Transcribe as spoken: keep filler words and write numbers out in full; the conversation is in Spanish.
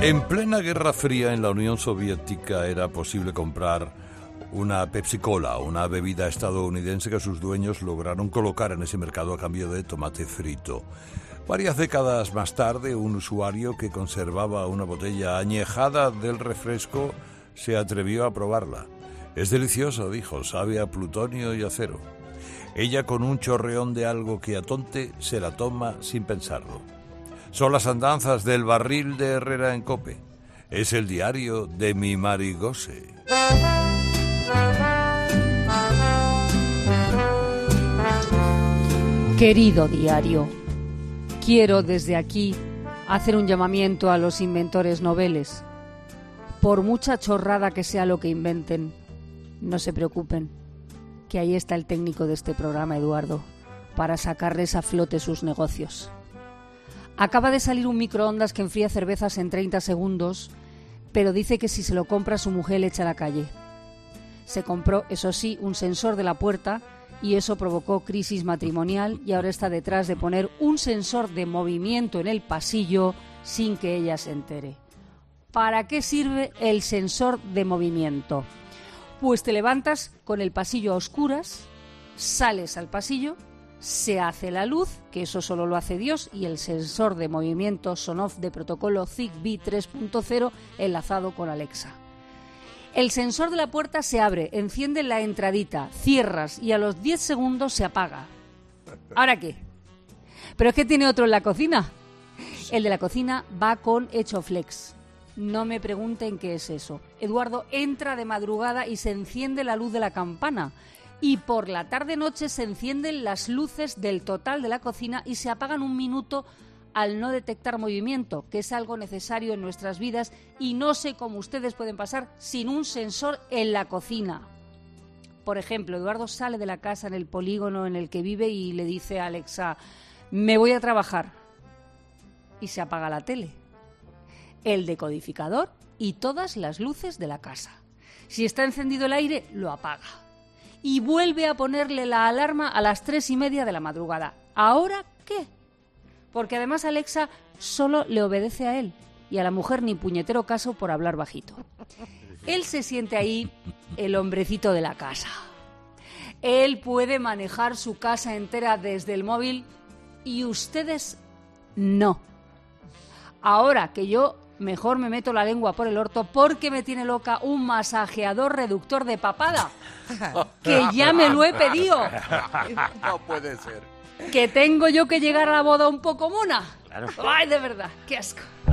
En plena Guerra Fría en la Unión Soviética era posible comprar una Pepsi Cola, una bebida estadounidense que sus dueños lograron colocar en ese mercado a cambio de tomate frito. Varias décadas más tarde, un usuario que conservaba una botella añejada del refresco se atrevió a probarla. Es delicioso, dijo, sabe a plutonio y acero. Ella, con un chorreón de algo que atonte, se la toma sin pensarlo. Son las andanzas del barril de Herrera en COPE. Es el diario de mi Marigose. Querido diario, quiero desde aquí hacer un llamamiento a los inventores noveles. Por mucha chorrada que sea lo que inventen, no se preocupen, que ahí está el técnico de este programa, Eduardo, para sacarles a flote sus negocios. Acaba de salir un microondas que enfría cervezas en treinta segundos, pero dice que si se lo compra su mujer le echa a la calle. Se compró, eso sí, un sensor de la puerta y eso provocó crisis matrimonial y ahora está detrás de poner un sensor de movimiento en el pasillo sin que ella se entere. ¿Para qué sirve el sensor de movimiento? Pues te levantas con el pasillo a oscuras, sales al pasillo, se hace la luz, que eso solo lo hace Dios, y el sensor de movimiento son-off de protocolo Zigbee tres punto cero enlazado con Alexa. El sensor de la puerta se abre, enciende la entradita, cierras y a los diez segundos se apaga. ¿Ahora qué? Pero es que tiene otro en la cocina. El de la cocina va con Echoflex. No me pregunten qué es eso. Eduardo entra de madrugada y se enciende la luz de la campana. Y por la tarde-noche se encienden las luces del total de la cocina y se apagan un minuto al no detectar movimiento, que es algo necesario en nuestras vidas y no sé cómo ustedes pueden pasar sin un sensor en la cocina. Por ejemplo, Eduardo sale de la casa en el polígono en el que vive y le dice a Alexa, me voy a trabajar, y se apaga la tele, el decodificador y todas las luces de la casa. Si está encendido el aire, lo apaga. Y vuelve a ponerle la alarma a las tres y media de la madrugada. ¿Ahora qué? Porque además Alexa solo le obedece a él y a la mujer ni puñetero caso por hablar bajito. Él se siente ahí el hombrecito de la casa. Él puede manejar su casa entera desde el móvil y ustedes no. Ahora que yo mejor me meto la lengua por el orto porque me tiene loca un masajeador reductor de papada. Que ya me lo he pedido. No puede ser. Que tengo yo que llegar a la boda un poco mona. Claro. Ay, de verdad, qué asco.